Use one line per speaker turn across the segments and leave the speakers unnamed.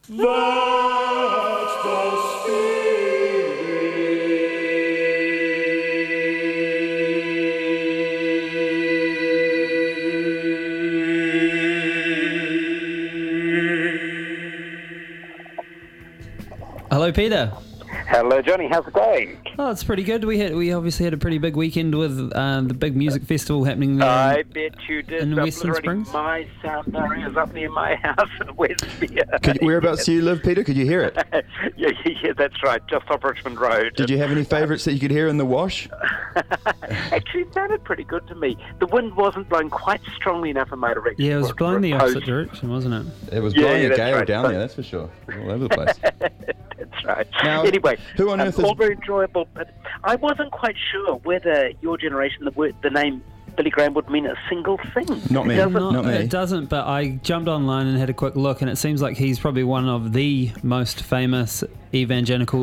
That's the spirit.
Hello, Peter.
Hello, Johnny. How's it going?
Oh, it's pretty good. We obviously had a pretty big weekend with the big music festival happening there.
I bet you did.
in Western Springs.
My sound barrier is up near my house in Westmere.
Whereabouts do you live, Peter? Could you hear it?
yeah, that's right. Just off Richmond Road.
Did you have any favourites that you could hear in the wash?
Actually, it sounded pretty good to me. The wind wasn't blowing quite strongly enough in my direction.
Yeah, it was
for
blowing the
post.
opposite direction, wasn't it?
It was blowing a
that's
gale
right.
down there, that's for sure. All over the place.
That's right.
Now,
anyway,
who on earth is...
all very enjoyable, but I wasn't quite sure whether your generation, the name Billy Graham would mean a single thing.
Not me. Not me.
It doesn't, but I jumped online and had a quick look, and it seems like he's probably one of the most famous evangelical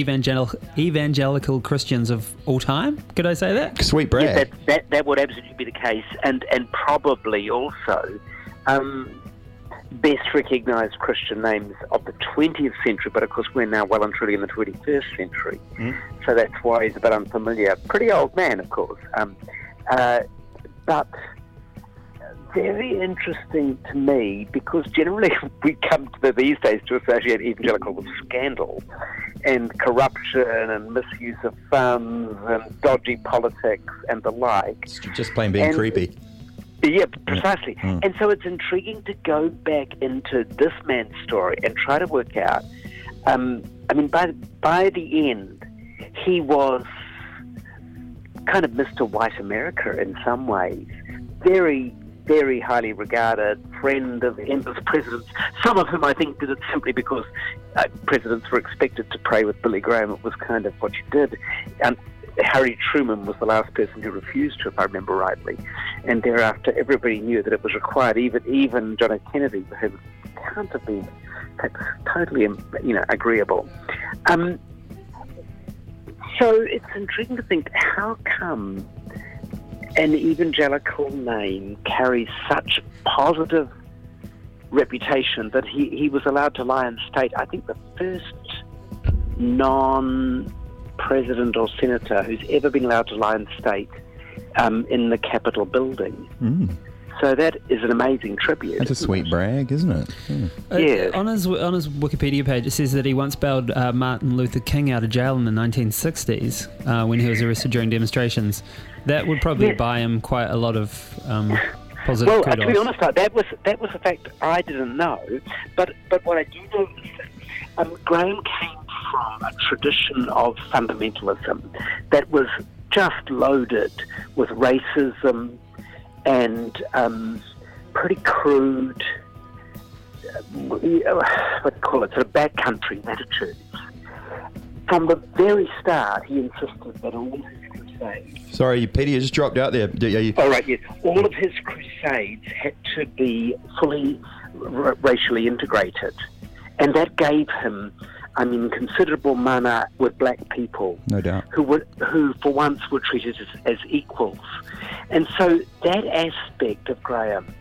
Christians of all time. Could I say that?
Sweet brag.
Yeah, that would absolutely be the case, and probably also best recognised Christian names of the 20th century, but of course we're now well and truly in the 21st century, so that's why he's a bit unfamiliar. Pretty old man, of course, but very interesting to me, because generally we come to these days to associate evangelical with scandal and corruption and misuse of funds and dodgy politics and the like.
It's just plain being creepy.
Yeah, precisely. And so it's intriguing to go back into this man's story and try to work out. I mean, by the end, he was kind of Mr. White America in some ways. Very, very highly regarded, friend of endless presidents, some of whom I think did it simply because presidents were expected to pray with Billy Graham. It was kind of what you did. Harry Truman was the last person who refused to, if I remember rightly. And thereafter, everybody knew that it was required. Even John F. Kennedy, who can't have been totally, agreeable. So it's intriguing to think, how come an evangelical name carries such positive reputation that he was allowed to lie in state? I think the first non-president or senator who's ever been allowed to lie in state in the Capitol building. So that is an amazing tribute.
That's a sweet brag, isn't it?
Yeah.
On his Wikipedia page, it says that he once bailed Martin Luther King out of jail in the 1960s when he was arrested during demonstrations. That would probably buy him quite a lot of positive
Well,
kudos.
to be honest, that was a fact I didn't know. But what I do know is that Graham came from a tradition of fundamentalism that was just loaded with racism and pretty crude, what do you call it, sort of backcountry attitudes. From the very start, he insisted that all his crusades...
Sorry, Peter, you just dropped out there.
All right, yes. All of his crusades had to be fully racially integrated. And that gave him, considerable mana with black people.
No doubt.
Who for once were treated as equals. And so that aspect of Graham,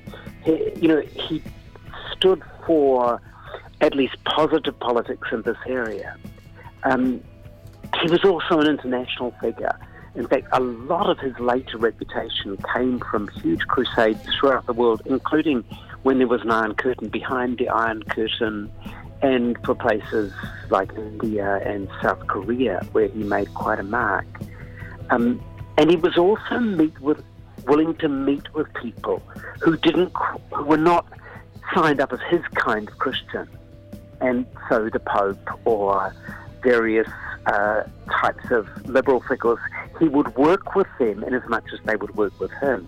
he stood for at least positive politics in this area. He was also an international figure. In fact, a lot of his later reputation came from huge crusades throughout the world, including when there was an Iron Curtain, behind the Iron Curtain, and for places like India and South Korea, where he made quite a mark. And he was also willing to meet with people who were not signed up as his kind of Christian. And so the Pope or various types of liberal figures, he would work with them in as much as they would work with him.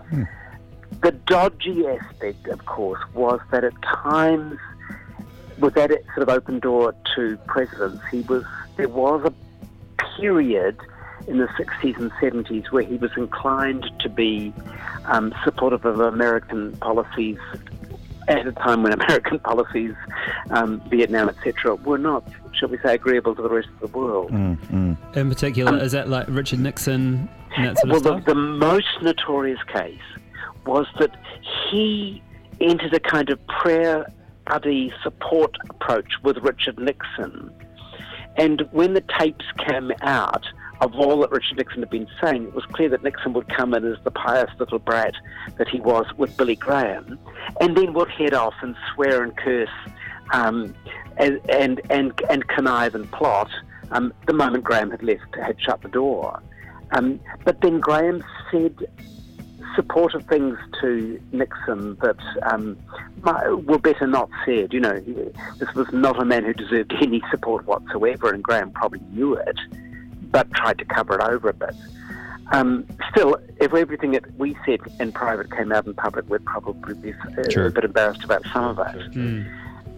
The dodgy aspect, of course, was that at times, with that sort of open door to presidents, there was a period in the 60s and 70s where he was inclined to be supportive of American policies at a time when American policies, Vietnam, etc., were not, shall we say, agreeable to the rest of the world.
In particular, is that like Richard Nixon and that sort of stuff?
The most notorious case was that he entered a kind of prayer buddy support approach with Richard Nixon. And when the tapes came out of all that Richard Nixon had been saying, it was clear that Nixon would come in as the pious little brat that he was with Billy Graham, and then would head off and swear and curse and connive and plot the moment Graham had shut the door. But then Graham said supportive things to Nixon that were better not said. You know, this was not a man who deserved any support whatsoever, and Graham probably knew it, but tried to cover it over a bit. Still, if everything that we said in private came out in public, we'd probably be a bit embarrassed about some of it.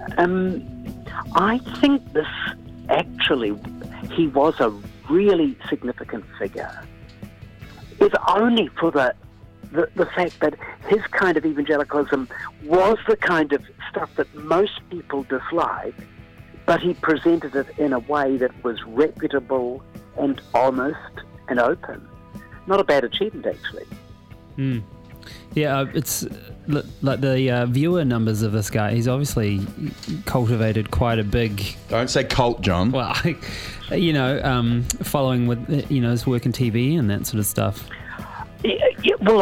I think this actually, he was a really significant figure. If only for the fact that his kind of evangelicalism was the kind of stuff that most people dislike, but he presented it in a way that was reputable and honest and open. Not a bad achievement, actually.
Yeah, it's like the viewer numbers of this guy. He's obviously cultivated quite a big...
Don't say cult, John.
Well, following with, his work in TV and that sort of stuff.
Yeah, well,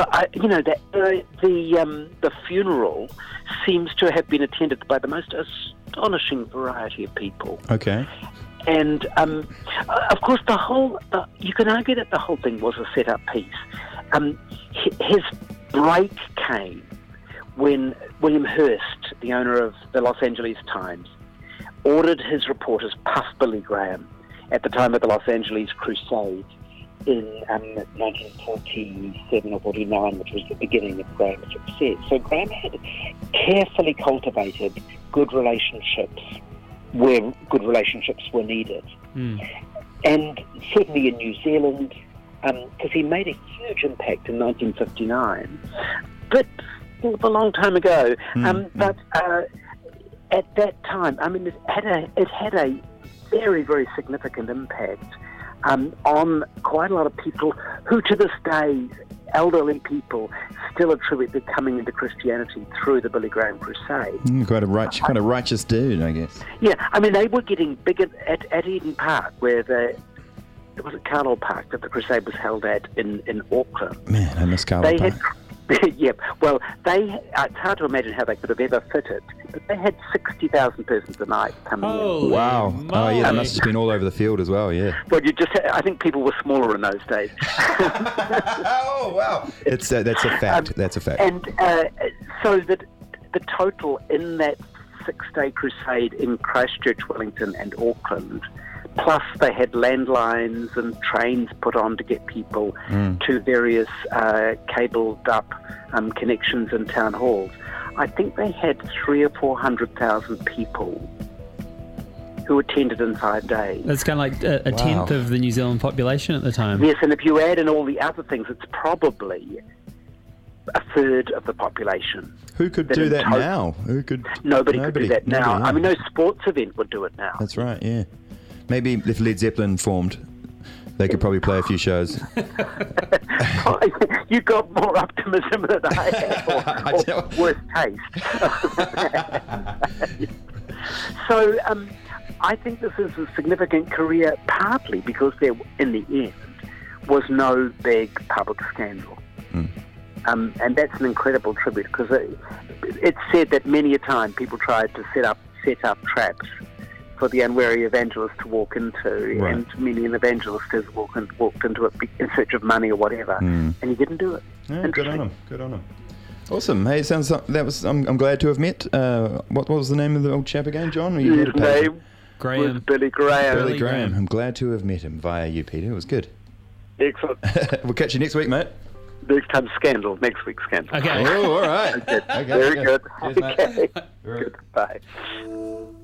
the funeral seems to have been attended by the most astonishing variety of people.
Okay.
And, of course, you can argue that the whole thing was a set-up piece. His break came when William Hearst, the owner of the Los Angeles Times, ordered his reporters puff Billy Graham at the time of the Los Angeles Crusade in 1947 or 49, which was the beginning of Graham's success. So Graham had carefully cultivated good relationships where good relationships were needed. And certainly in New Zealand, because he made a huge impact in 1959, but a long time ago. But at that time, I mean, it had a very, very significant impact on quite a lot of people who, to this day, elderly people, still attribute their coming into Christianity through the Billy Graham Crusade.
Quite a righteous dude, I guess.
Yeah, I mean, they were getting bigger at Eden Park, where was it Carlisle Park that the Crusade was held at in Auckland.
Man, I miss Carlisle Park.
Yeah, well, it's hard to imagine how they could have ever fitted, but they had 60,000 persons a night coming in.
Wow.
Moly.
Oh, yeah, they must have been all over the field as well, yeah.
Well, I think people were smaller in those days.
Oh, wow. That's a fact. That's a fact.
And so that the total in that 6-day crusade in Christchurch, Wellington and Auckland, plus they had landlines and trains put on to get people to various cabled up connections in town halls. I think they had 300,000 or 400,000 people who attended in 5 days.
That's kind of like a tenth of the New Zealand population at the time.
Yes, and if you add in all the other things, it's probably a third of the population.
Who could do that now?
Nobody could do that now.
Yeah.
I mean, no sports event would do it now.
That's right, yeah. Maybe if Led Zeppelin formed, they could probably play a few shows.
You got more optimism than I have, or worse taste. So I think this is a significant career, partly because there, in the end, was no big public scandal. And that's an incredible tribute, because it's said that many a time people tried to set up traps for the unwary evangelist to walk into, and many an evangelist has walked into it in search of money or whatever, and he didn't do it.
Yeah, good on him. Awesome. Hey, sounds like that was. I'm glad to have met. What was the name of the old chap again, John?
His name was Billy Graham.
Billy Graham. I'm glad to have met him via you, Peter. It was good.
Excellent.
We'll catch you next week, mate.
Next time, Scandal. Next week, Scandal.
Okay.
Oh, all right.
Okay. Very good.
Cheers, mate.
Okay. Good. Bye.